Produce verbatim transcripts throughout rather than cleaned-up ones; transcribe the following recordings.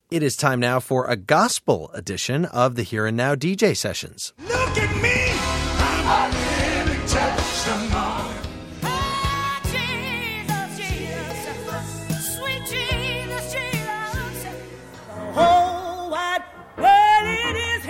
It is time now for a gospel edition of the Here and Now D J Sessions. Look at me, I'm a living testimony. Oh, Jesus, Jesus, sweet Jesus, Jesus. The whole wide world in His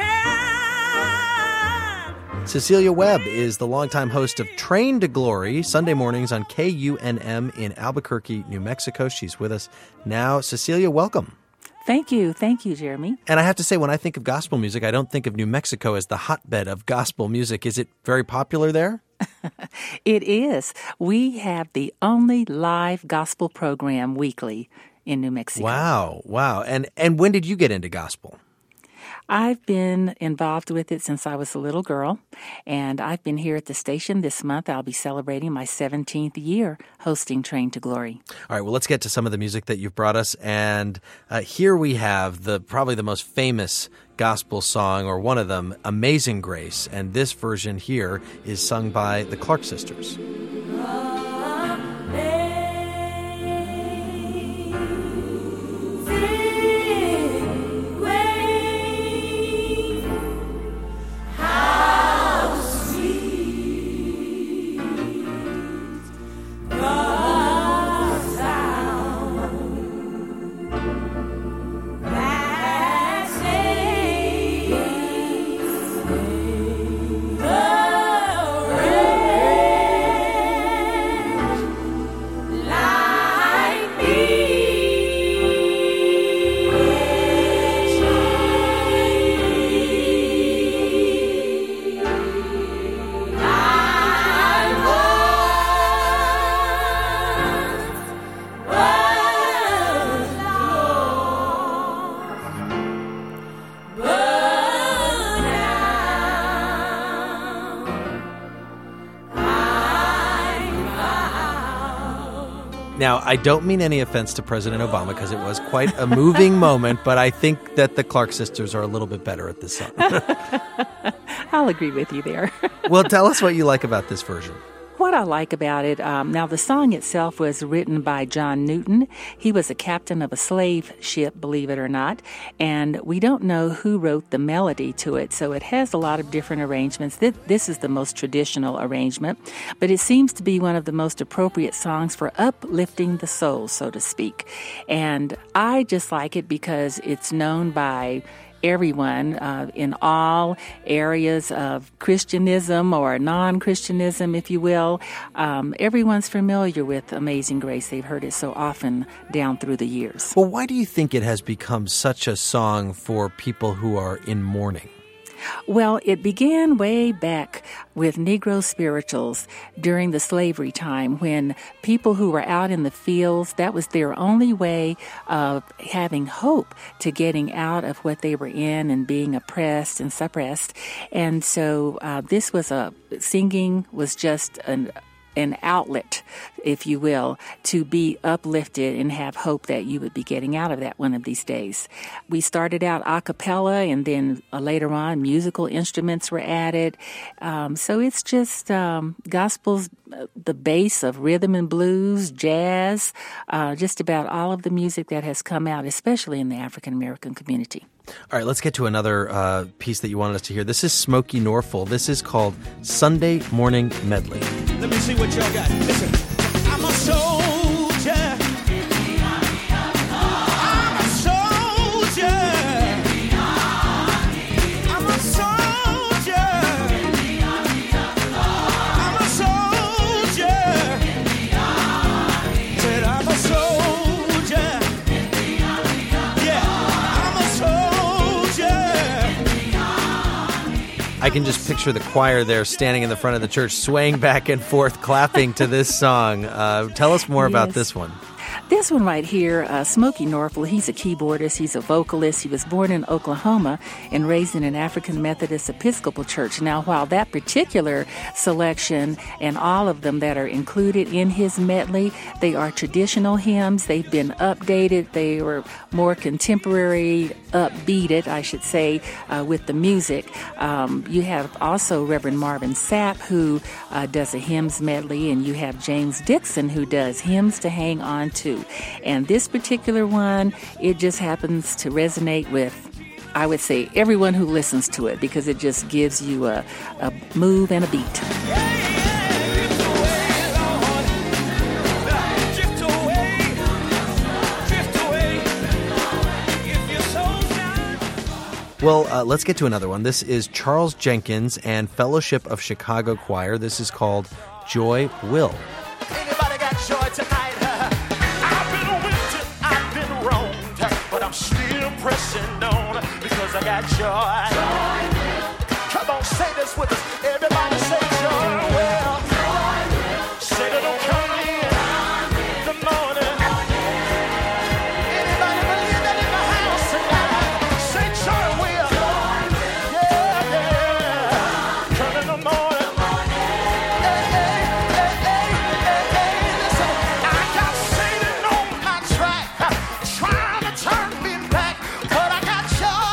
hand. Cecilia Webb is the longtime host of Train to Glory, Sunday mornings on K U N M in Albuquerque, New Mexico. She's with us now. Cecilia, welcome. Thank you. Thank you, Jeremy. And I have to say, when I think of gospel music, I don't think of New Mexico as the hotbed of gospel music. Is it very popular there? It is. We have the only live gospel program weekly in New Mexico. Wow. Wow. And and when did you get into gospel? I've been involved with it since I was a little girl, and I've been here at the station this month. I'll be celebrating my seventeenth year hosting Train to Glory. All right, well, let's get to some of the music that you've brought us. And uh, here we have the probably the most famous gospel song, or one of them, Amazing Grace. And this version here is sung by the Clark Sisters. Now, I don't mean any offense to President Obama, because it was quite a moving moment, but I think that the Clark Sisters are a little bit better at this song. I'll agree with you there. Well, tell us what you like about this version. What I like about it, um, now the song itself was written by John Newton. He was a captain of a slave ship, believe it or not, and we don't know who wrote the melody to it, so it has a lot of different arrangements. This, this is the most traditional arrangement, but it seems to be one of the most appropriate songs for uplifting the soul, so to speak. And I just like it because it's known by everyone uh, in all areas of Christianism or non-Christianism, if you will. Um, everyone's familiar with Amazing Grace. They've heard it so often down through the years. Well, why do you think it has become such a song for people who are in mourning? Well, it began way back with Negro spirituals during the slavery time, when people who were out in the fields, that was their only way of having hope to getting out of what they were in and being oppressed and suppressed. And so uh, this was a, singing was just an an outlet, if you will, to be uplifted and have hope that you would be getting out of that one of these days. We started out a cappella, and then uh, later on musical instruments were added. Um, so it's just um, gospel's uh, the base of rhythm and blues, jazz, uh, just about all of the music that has come out, especially in the African American community. All right, let's get to another uh, piece that you wanted us to hear. This is Smokey Norfolk. This is called Sunday Morning Medley. Let me see what y'all got. Listen, I'm a soldier. I'm a soldier. I'm a soldier. I'm a soldier. Said I'm a soldier. Yeah, I'm a soldier. I can just picture the choir there standing in the front of the church, swaying back and forth, clapping to this song. Uh, tell us more Yes. about this one. This one right here, uh, Smokey Norfolk, he's a keyboardist, he's a vocalist. He was born in Oklahoma and raised in an African Methodist Episcopal church. Now, while that particular selection and all of them that are included in his medley, they are traditional hymns. They've been updated. They were more contemporary, upbeated, I should say, uh, with the music. Um, you have also Reverend Marvin Sapp, who uh, does a hymns medley, and you have James Dixon, who does Hymns to Hang On To. too. And this particular one, it just happens to resonate with, I would say, everyone who listens to it, because it just gives you a, a move and a beat. Well, uh, let's get to another one. This is Charles Jenkins and Fellowship of Chicago Choir. This is called Joy Will. Anybody got joy tonight? I've been whipped, I've been wronged, but I'm still pressing on because I got joy. Joy. Come on, say this with us. Everybody say joy will. Say it don't come in the morning. Anybody believe that in the house tonight? Say joy will. Yeah, yeah. Come in the morning. Hey, hey, hey, hey, hey, hey. Listen, I got Satan on my track, trying to turn me back, but I got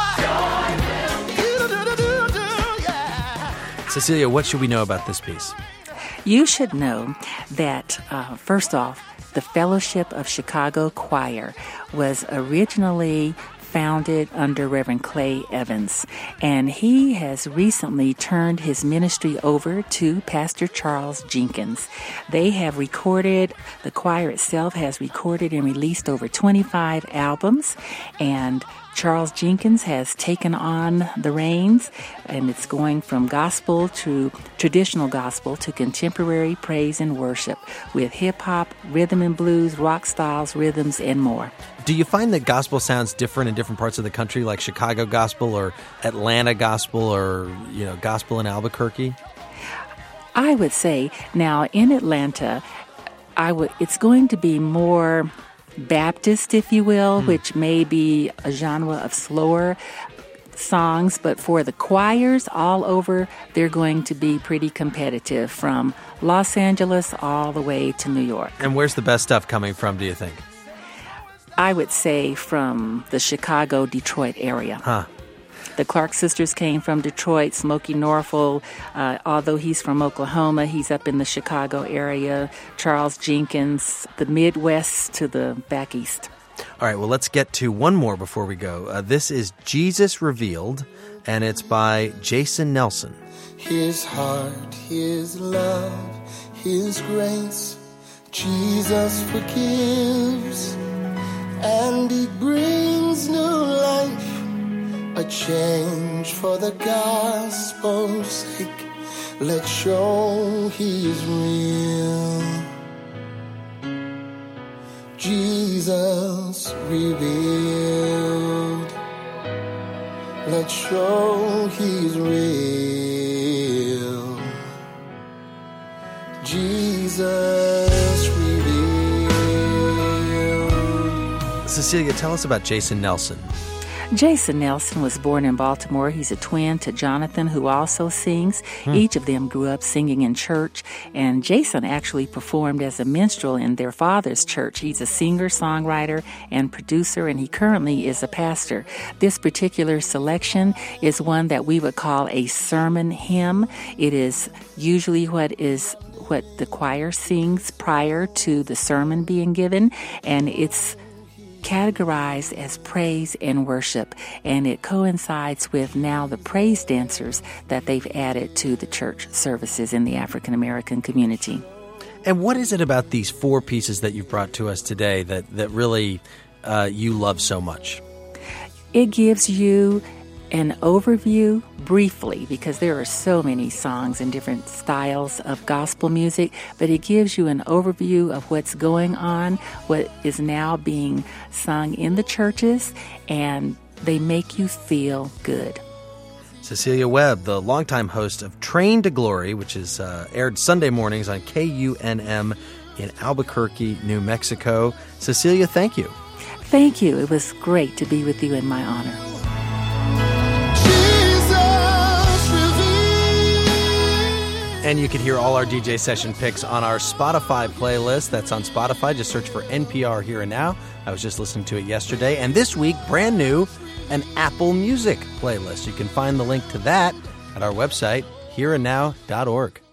joy. Do-do-do-do-do, yeah. Cecilia, what should we know about this piece? You should know that, uh, first off, the Fellowship of Chicago Choir was originally founded under Reverend Clay Evans, and he has recently turned his ministry over to Pastor Charles Jenkins. They have recorded, the choir itself has recorded and released over twenty-five albums, and Charles Jenkins has taken on the reins, and it's going from gospel to traditional gospel to contemporary praise and worship with hip-hop, rhythm and blues, rock styles, rhythms, and more. Do you find that gospel sounds different in different parts of the country, like Chicago gospel or Atlanta gospel or, you know, gospel in Albuquerque? I would say now in Atlanta, I would. It's going to be more Baptist, if you will, mm. which may be a genre of slower songs, but for the choirs all over, they're going to be pretty competitive from Los Angeles all the way to New York. And where's the best stuff coming from, do you think? I would say from the Chicago, Detroit area. Huh. The Clark sisters came from Detroit. Smokey Norfolk, uh, although he's from Oklahoma, he's up in the Chicago area. Charles Jenkins, the Midwest to the back east. All right, well, let's get to one more before we go. Uh, this is Jesus Revealed, and it's by Jason Nelson. His heart, His love, His grace, Jesus forgives, and He brings new life, a change for the gospel's sake. Let's show He is real. Jesus revealed. Let's show He's real. Jesus revealed. Cecilia, tell us about Jason Nelson. Jason Nelson was born in Baltimore. He's a twin to Jonathan, who also sings. Hmm. Each of them grew up singing in church, and Jason actually performed as a minstrel in their father's church. He's a singer, songwriter, and producer, and he currently is a pastor. This particular selection is one that we would call a sermon hymn. It is usually what is what the choir sings prior to the sermon being given, and it's categorized as praise and worship, and it coincides with now the praise dancers that they've added to the church services in the African American community. And what is it about these four pieces that you've brought to us today that, that really uh, you love so much? It gives you an overview briefly, because there are so many songs and different styles of gospel music, but it gives you an overview of what's going on, what is now being sung in the churches, and they make you feel good. Cecilia Webb, the longtime host of Train to Glory, which is uh, aired Sunday mornings on K U N M in Albuquerque, New Mexico. Cecilia, thank you. Thank you. It was great to be with you in my honor. And you can hear all our D J session picks on our Spotify playlist. That's on Spotify. Just search for N P R Here and Now. I was just listening to it yesterday. And this week, brand new, an Apple Music playlist. You can find the link to that at our website, here and now dot org.